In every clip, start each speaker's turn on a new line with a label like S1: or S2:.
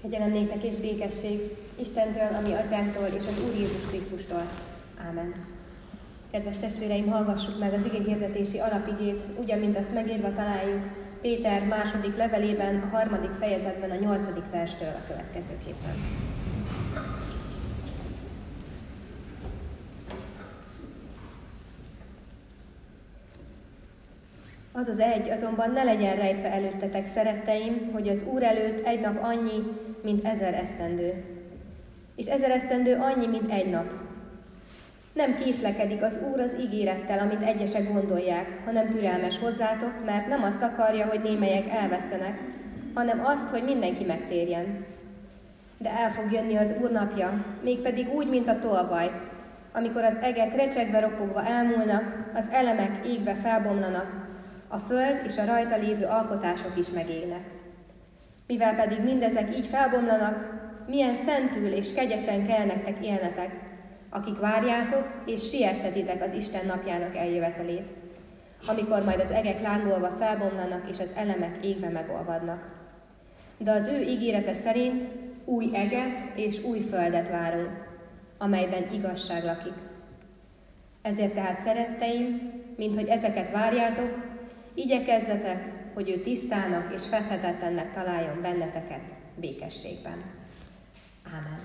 S1: Kegyelem néktek és békesség Istentől, ami Atyánktól és az Úr Jézus Krisztustól. Ámen. Kedves testvéreim, hallgassuk meg az igehirdetési alapigét, úgy, amint azt megírva találjuk Péter második levelében, a 3. fejezetben, a 8. verstől a következőképpen. Az az egy azonban ne legyen rejtve előttetek, szeretteim, hogy az Úr előtt egy nap annyi, mint 1000 esztendő. És 1000 esztendő annyi, mint egy nap. Nem késlekedik az Úr az ígérettel, amit egyesek gondolják, hanem türelmes hozzátok, mert nem azt akarja, hogy némelyek elvesszenek, hanem azt, hogy mindenki megtérjen. De el fog jönni az Úr napja, mégpedig úgy, mint a tolvaj, amikor az egek recsegve ropogva elmúlnak, az elemek égve felbomlanak, a föld és a rajta lévő alkotások is megégnek. Mivel pedig mindezek így felbomlanak, milyen szentül és kegyesen kell nektek élnetek, akik várjátok és siettetitek az Isten napjának eljövetelét, amikor majd az egek lángolva felbomlanak és az elemek égve megolvadnak. De az ő ígérete szerint új eget és új földet várunk, amelyben igazság lakik. Ezért tehát, szeretteim, minthogy ezeket várjátok, igyekezzetek, hogy ő tisztának és fethetetlennek találjon benneteket békességben. Ámen.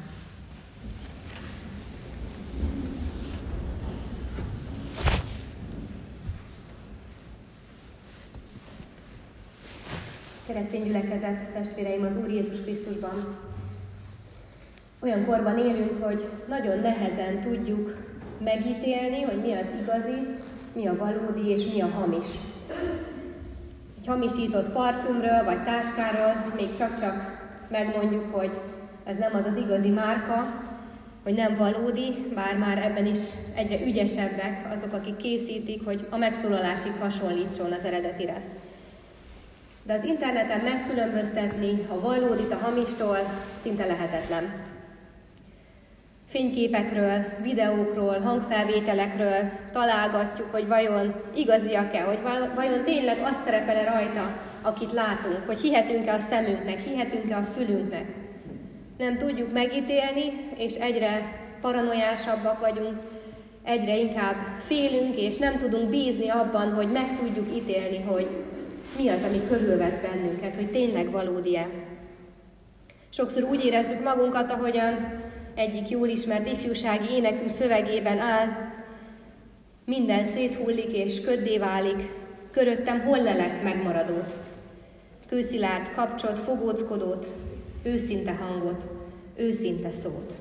S1: Keresztény gyülekezet, testvéreim az Úr Jézus Krisztusban. Olyan korban élünk, hogy nagyon nehezen tudjuk megítélni, hogy mi az igazi, mi a valódi és mi a hamis. Egy hamisított parfümről vagy táskáról még csak-csak megmondjuk, hogy ez nem az az igazi márka, hogy nem valódi, bár már ebben is egyre ügyesebbek azok, akik készítik, hogy a megszólalásig hasonlítson az eredetire. De az interneten megkülönböztetni a valódit a hamistól szinte lehetetlen. Fényképekről, videókról, hangfelvételekről találgatjuk, hogy vajon igaziak-e, hogy vajon tényleg az szerepel-e rajta, akit látunk, hogy hihetünk-e a szemünknek, hihetünk-e a fülünknek. Nem tudjuk megítélni, és egyre paranoiásabbak vagyunk, egyre inkább félünk, és nem tudunk bízni abban, hogy meg tudjuk ítélni, hogy mi az, ami körülvesz bennünket, hogy tényleg valódi-e. Sokszor úgy érezzük magunkat, ahogyan egyik jól ismert ifjúsági énekünk szövegében áll: minden széthullik és köddé válik, köröttem hol lelek megmaradót. Kőszilárd kapcsot, fogóckodót, őszinte hangot, őszinte szót.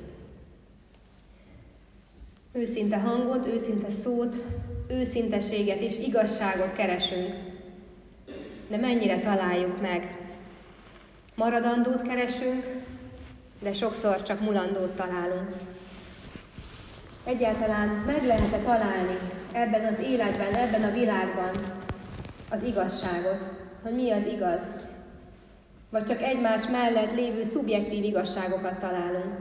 S1: Őszinte hangot, őszinte szót, őszinteséget és igazságot keresünk. De mennyire találjuk meg? Maradandót keresünk, de sokszor csak mulandót találunk. Egyáltalán meg lehet-e találni ebben az életben, ebben a világban az igazságot, hogy mi az igaz? Vagy csak egymás mellett lévő szubjektív igazságokat találunk?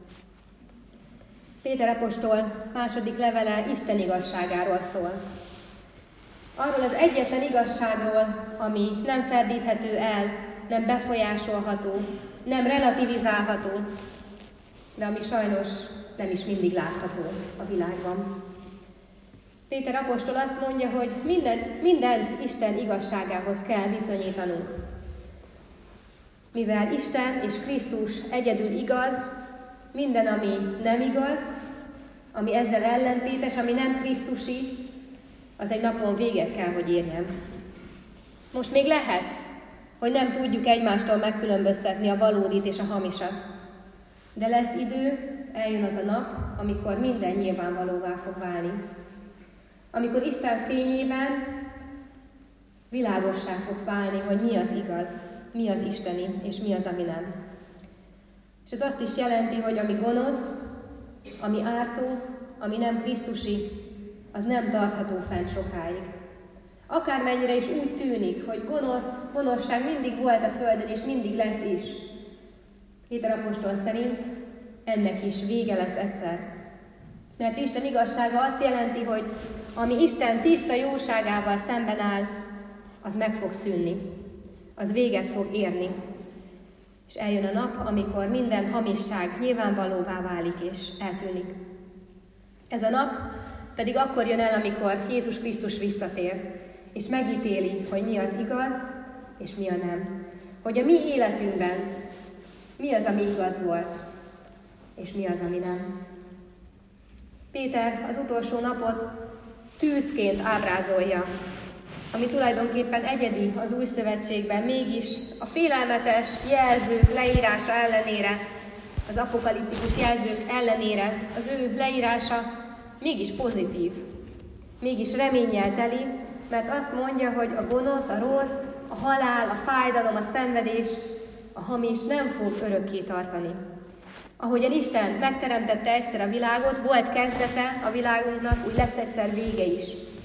S1: Péter apostol második levele Isten igazságáról szól. Arról az egyetlen igazságról, ami nem ferdíthető el, nem befolyásolható, nem relativizálható, de ami sajnos nem is mindig látható a világban. Péter apostol azt mondja, hogy mindent Isten igazságához kell viszonyítanunk. Mivel Isten és Krisztus egyedül igaz, minden, ami nem igaz, ami ezzel ellentétes, ami nem krisztusi, az egy napon véget kell, hogy érjen. Most még lehet, hogy nem tudjuk egymástól megkülönböztetni a valódit és a hamisat. De lesz idő, eljön az a nap, amikor minden nyilvánvalóvá fog válni. Amikor Isten fényében világossá fog válni, hogy mi az igaz, mi az isteni, és mi az, ami nem. És ez azt is jelenti, hogy ami gonosz, ami ártó, ami nem krisztusi, az nem tartható fent sokáig. Akármennyire is úgy tűnik, hogy gonoszság mindig volt a földön, és mindig lesz is. Péter apostol szerint ennek is vége lesz egyszer. Mert Isten igazsága azt jelenti, hogy ami Isten tiszta jóságával szemben áll, az meg fog szűnni. Az véget fog érni. És eljön a nap, amikor minden hamisság nyilvánvalóvá válik és eltűnik. Ez a nap pedig akkor jön el, amikor Jézus Krisztus visszatér, és megítéli, hogy mi az igaz, és mi a nem. Hogy a mi életünkben mi az, ami igaz volt, és mi az, ami nem. Péter az utolsó napot tűzként ábrázolja, ami tulajdonképpen egyedi az Új Szövetségben, mégis a félelmetes jelzők leírása ellenére, az apokaliptikus jelzők ellenére az ő leírása mégis pozitív, mégis reménnyel teli, mert azt mondja, hogy a gonosz, a rossz, a halál, a fájdalom, a szenvedés, a hamis nem fog örökké tartani. Ahogyan Isten megteremtette egyszer a világot, volt kezdete a világunknak, úgy lesz egyszer vége is.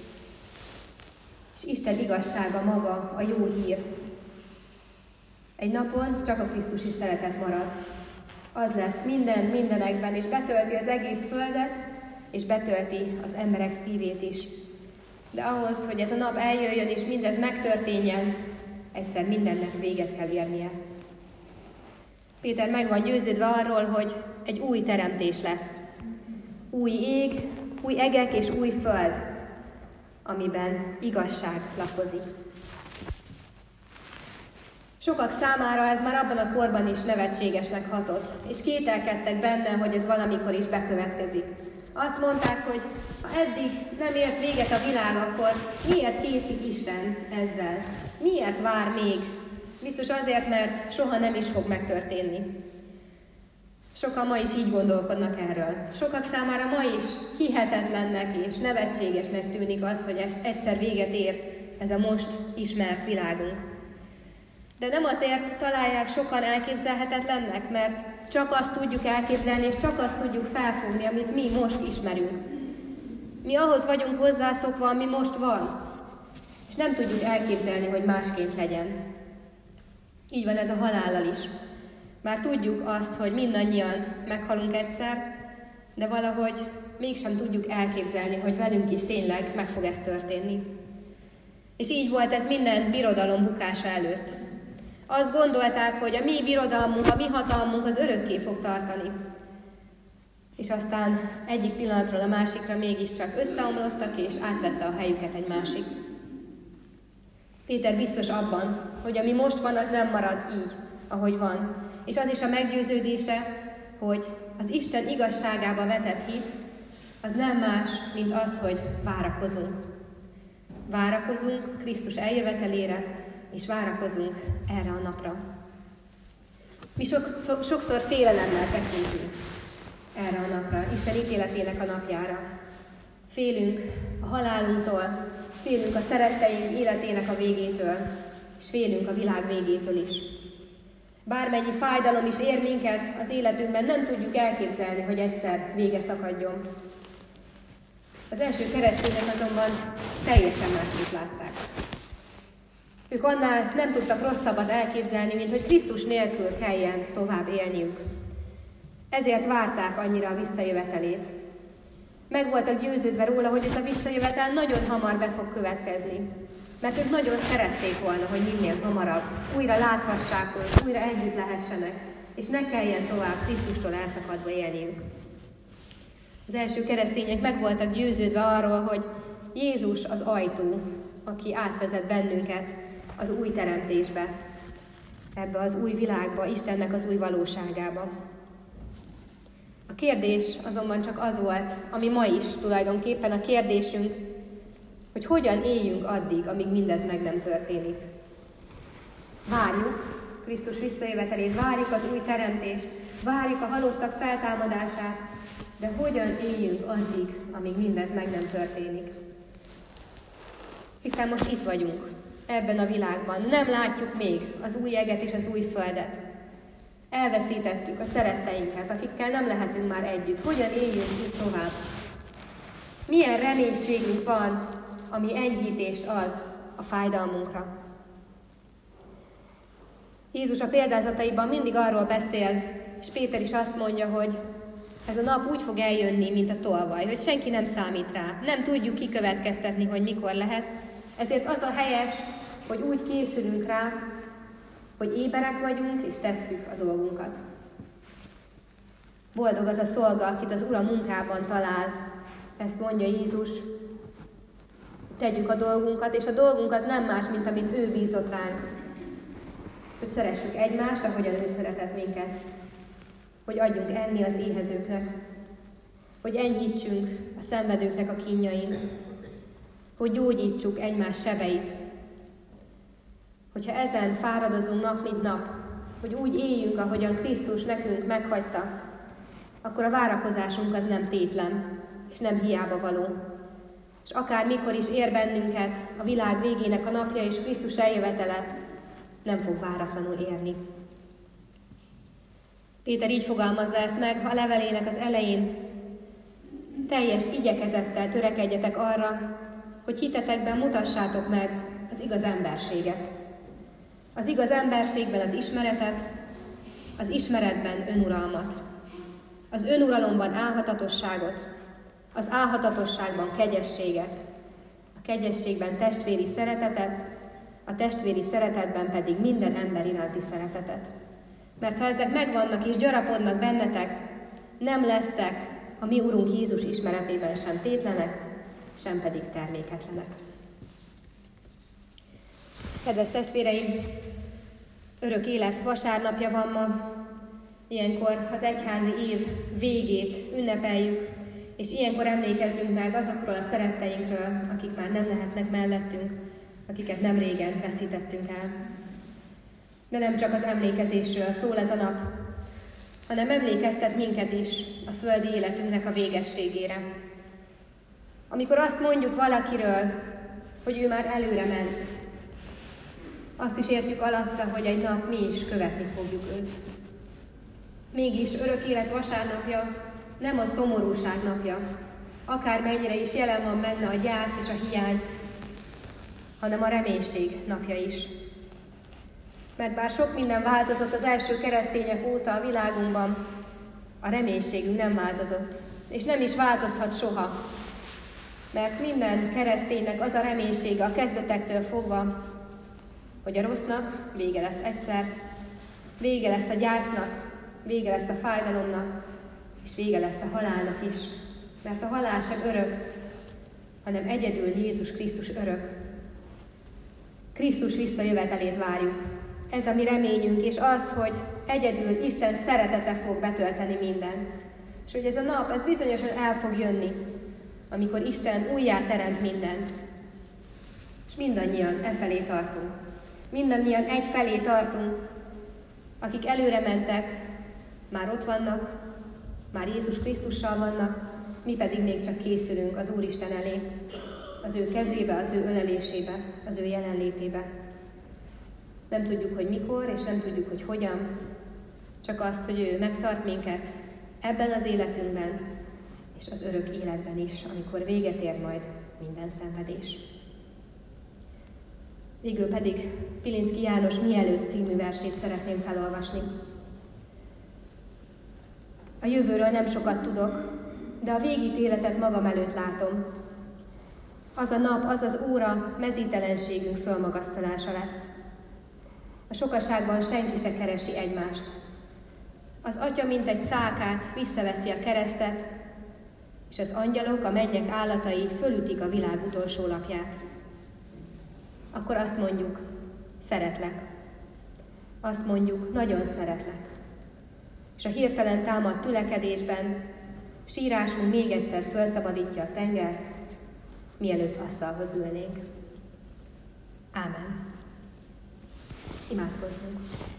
S1: És Isten igazsága maga a jó hír. Egy napon csak a krisztusi szeretet marad. Az lesz mindenekben, és betölti az egész földet, és betölti az emberek szívét is. De ahhoz, hogy ez a nap eljöjjön, és mindez megtörténjen, egyszer mindennek véget kell érnie. Péter meg van győződve arról, hogy egy új teremtés lesz. Új ég, új egek és új föld, amiben igazság lakozik. Sokak számára ez már abban a korban is nevetségesnek hatott, és kételkedtek benne, hogy ez valamikor is bekövetkezik. Azt mondták, hogy ha eddig nem ért véget a világ, akkor miért késik Isten ezzel? Miért vár még? Biztos azért, mert soha nem is fog megtörténni. Sokan ma is így gondolkodnak erről. Sokak számára ma is hihetetlennek és nevetségesnek tűnik az, hogy egyszer véget ér ez a most ismert világunk. De nem azért találják sokan elképzelhetetlennek, mert csak azt tudjuk elképzelni, és csak azt tudjuk felfogni, amit mi most ismerünk. Mi ahhoz vagyunk hozzászokva, ami most van, és nem tudjuk elképzelni, hogy másként legyen. Így van ez a halállal is. Már tudjuk azt, hogy mindannyian meghalunk egyszer, de valahogy mégsem tudjuk elképzelni, hogy velünk is tényleg meg fog ez történni. És így volt ez minden birodalom bukása előtt. Azt gondolták, hogy a mi birodalmunk, a mi hatalmunk az örökké fog tartani. És aztán egyik pillanatról a másikra mégiscsak összeomlottak, és átvette a helyüket egy másik. Péter biztos abban, hogy ami most van, az nem marad így, ahogy van. És az is a meggyőződése, hogy az Isten igazságába vetett hit, az nem más, mint az, hogy várakozunk. Várakozunk Krisztus eljövetelére, és várakozunk erre a napra. Mi sokszor félelemmel tekintünk erre a napra, Isten ítéletének a napjára. Félünk a halálunktól, félünk a szeretteink életének a végétől, és félünk a világ végétől is. Bármennyi fájdalom is ér minket az életünkben, nem tudjuk elképzelni, hogy egyszer vége szakadjon. Az első keresztények azonban teljesen másképp látták. Ők annál nem tudtak rosszabbat elképzelni, mint hogy Krisztus nélkül kelljen tovább élniük. Ezért várták annyira a visszajövetelét. Meg voltak győződve róla, hogy ez a visszajövetel nagyon hamar be fog következni. Mert ők nagyon szerették volna, hogy minél hamarabb újra láthassák őt, újra együtt lehessenek, és ne kelljen tovább Krisztustól elszakadva élniük. Az első keresztények meg voltak győződve arról, hogy Jézus az ajtó, aki átvezet bennünket az új teremtésbe, ebbe az új világba, Istennek az új valóságába. A kérdés azonban csak az volt, ami ma is tulajdonképpen a kérdésünk, hogy hogyan éljünk addig, amíg mindez meg nem történik. Várjuk Krisztus visszajövetelét, várjuk az új teremtést, várjuk a halottak feltámadását, de hogyan éljünk addig, amíg mindez meg nem történik. Hiszen most itt vagyunk, ebben a világban. Nem látjuk még az új eget és az új földet. Elveszítettük a szeretteinket, akikkel nem lehetünk már együtt. Hogyan éljünk így tovább? Milyen reménységünk van, ami enyhítést ad a fájdalmunkra? Jézus a példázataiban mindig arról beszél, és Péter is azt mondja, hogy ez a nap úgy fog eljönni, mint a tolvaj, hogy senki nem számít rá. Nem tudjuk kikövetkeztetni, hogy mikor lehet, ezért az a helyes, hogy úgy készülünk rá, hogy éberek vagyunk és tesszük a dolgunkat. Boldog az a szolga, akit az Ura munkában talál, ezt mondja Jézus. Tegyük a dolgunkat, és a dolgunk az nem más, mint amit ő bízott ránk. Hogy szeressük egymást, ahogyan ő szeretett minket. Hogy adjunk enni az éhezőknek. Hogy enyhítsünk a szenvedőknek a kínjain. Hogy gyógyítsuk egymás sebeit. Hogyha ezen fáradozunk nap mint nap, hogy úgy éljünk, ahogyan Krisztus nekünk meghagyta, akkor a várakozásunk az nem tétlen, és nem hiába való. És akár mikor is ér bennünket a világ végének a napja és Krisztus eljövetele, nem fog váratlanul érni. Péter így fogalmazza ezt meg a levelének az elején. Teljes igyekezettel törekedjetek arra, hogy hitetekben mutassátok meg az igaz emberséget. Az igaz emberségben az ismeretet, az ismeretben önuralmat. Az önuralomban álhatatosságot, az álhatatosságban kegyességet, a kegyességben testvéri szeretetet, a testvéri szeretetben pedig minden ember iránti szeretetet. Mert ha ezek megvannak és gyarapodnak bennetek, nem lesztek a mi Urunk Jézus ismeretében sem tétlenek, sem pedig terméketlenek. Kedves testvéreim, örök élet vasárnapja van ma, ilyenkor az egyházi év végét ünnepeljük, és ilyenkor emlékezzünk meg azokról a szeretteinkről, akik már nem lehetnek mellettünk, akiket nem régen veszítettünk el. De nem csak az emlékezésről szól ez a nap, hanem emlékeztet minket is a földi életünknek a végességére. Amikor azt mondjuk valakiről, hogy ő már előre ment, azt is értjük alatta, hogy egy nap mi is követni fogjuk őt. Mégis örök élet vasárnapja nem a szomorúság napja, akármennyire is jelen van benne a gyász és a hiány, hanem a reménység napja is. Mert bár sok minden változott az első keresztények óta a világunkban, a reménységünk nem változott, és nem is változhat soha. Mert minden kereszténynek az a reménysége a kezdetektől fogva, hogy a rossznak vége lesz egyszer, vége lesz a gyásznak, vége lesz a fájdalomnak, és vége lesz a halálnak is. Mert a halál sem örök, hanem egyedül Jézus Krisztus örök. Krisztus visszajövetelét várjuk. Ez a mi reményünk, és az, hogy egyedül Isten szeretete fog betölteni mindent. És hogy ez a nap, ez bizonyosan el fog jönni, amikor Isten újjá teremt mindent. És mindannyian efelé tartunk. Mindannyian egy felé tartunk, akik előre mentek, már ott vannak, már Jézus Krisztussal vannak, mi pedig még csak készülünk az Úristen elé, az ő kezébe, az ő ölelésébe, az ő jelenlétébe. Nem tudjuk, hogy mikor, és nem tudjuk, hogy hogyan, csak azt, hogy ő megtart minket ebben az életünkben, és az örök életben is, amikor véget ér majd minden szenvedés. Végül pedig Pilinszky János Mielőtt című versét szeretném felolvasni. A jövőről nem sokat tudok, de a végítéletet magam előtt látom. Az a nap, az az óra mezítelenségünk fölmagasztalása lesz. A sokaságban senki se keresi egymást. Az Atya, mint egy szálkát, visszaveszi a keresztet, és az angyalok, a mennyek állatai fölütik a világ utolsó lapját. Akkor azt mondjuk, szeretlek. Azt mondjuk, nagyon szeretlek. És a hirtelen támadt tülekedésben sírásunk még egyszer felszabadítja a tengert, mielőtt asztalhoz ülnénk. Ámen. Imádkozzunk.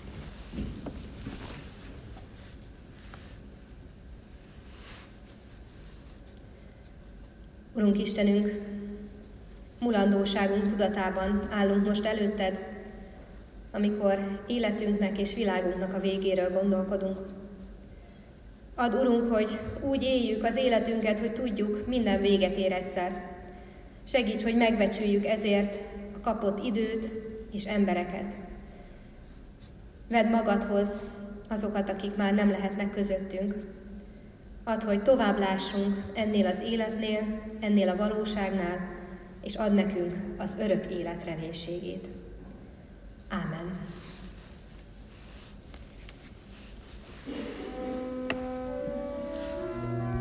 S1: Urunk Istenünk, mulandóságunk tudatában állunk most előtted, amikor életünknek és világunknak a végéről gondolkodunk. Add, Urunk, hogy úgy éljük az életünket, hogy tudjuk, minden véget ér egyszer. Segíts, hogy megbecsüljük ezért a kapott időt és embereket. Vedd magadhoz azokat, akik már nem lehetnek közöttünk. Add, hogy tovább lássunk ennél az életnél, ennél a valóságnál, és add nekünk az örök élet reménységét.